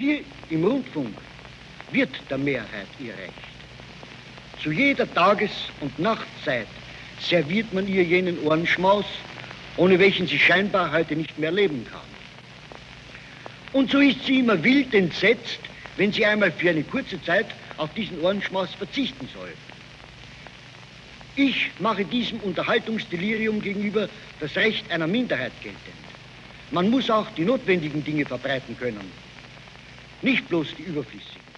Hier im Rundfunk wird der Mehrheit ihr Recht. Zu jeder Tages- und Nachtzeit serviert man ihr jenen Ohrenschmaus, ohne welchen sie scheinbar heute nicht mehr leben kann. Und so ist sie immer wild entsetzt, wenn sie einmal für eine kurze Zeit auf diesen Ohrenschmaus verzichten soll. Ich mache diesem Unterhaltungsdelirium gegenüber das Recht einer Minderheit geltend. Man muss auch die notwendigen Dinge verbreiten können, nicht bloß die überflüssigen.